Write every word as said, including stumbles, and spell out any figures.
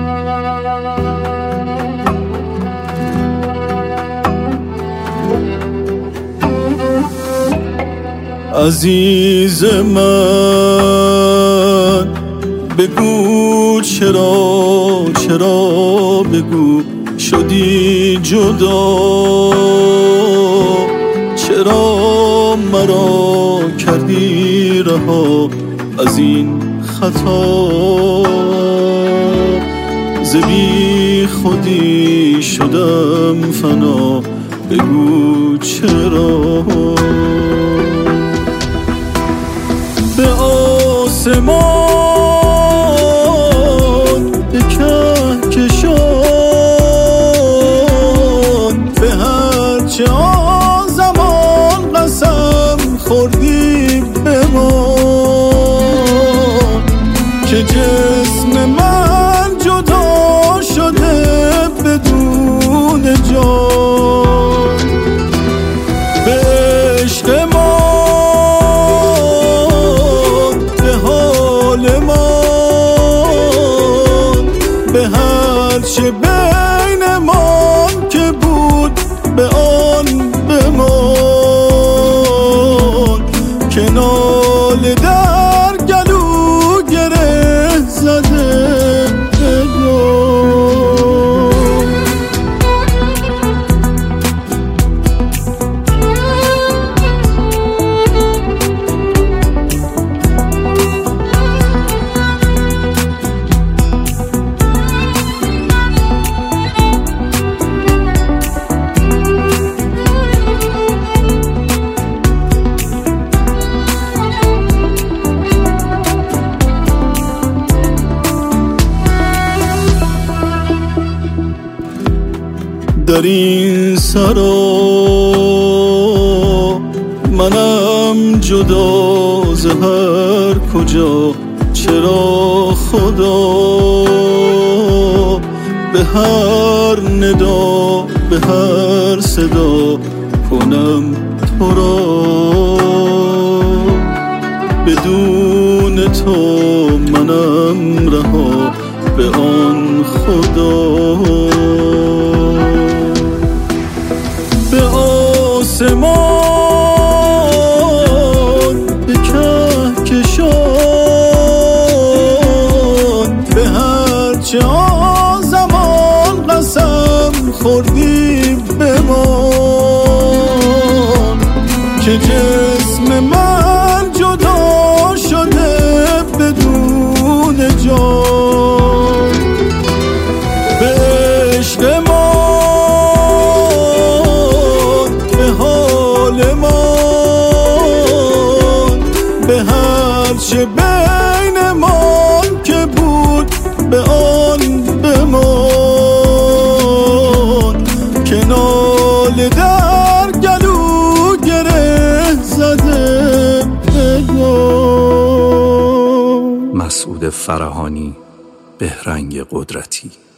عزیز من بگو چرا چرا بگو شدی جدا، چرا مرا کردی رها از این خطا، ز بی خودی شدم فنا، بگو چرا. به آسمان به کهکشان، به هرچه آن زمان قسم خوردی بمان، که جسم من جدا شده بدون جان. به عشق ما به هر چه بینمان که بود به آن بمان، که ناله در گلو گره زده در این سرا منم جدا ز هر کجا، چرا خدا به هر ندا به هر صدا کنم تو را، بدون تو منم رها به آن خدا. به آسمان به کهکشان، به هرچه آن زمان قسم خوردی بمان، که جسم من جدا شده بدون جان. به عشق ما به هر چه بینمان که بود به آن بمان، که ناله در گلو گره زده بگو. مسعود فرهانی، بهرنگ قدرتی.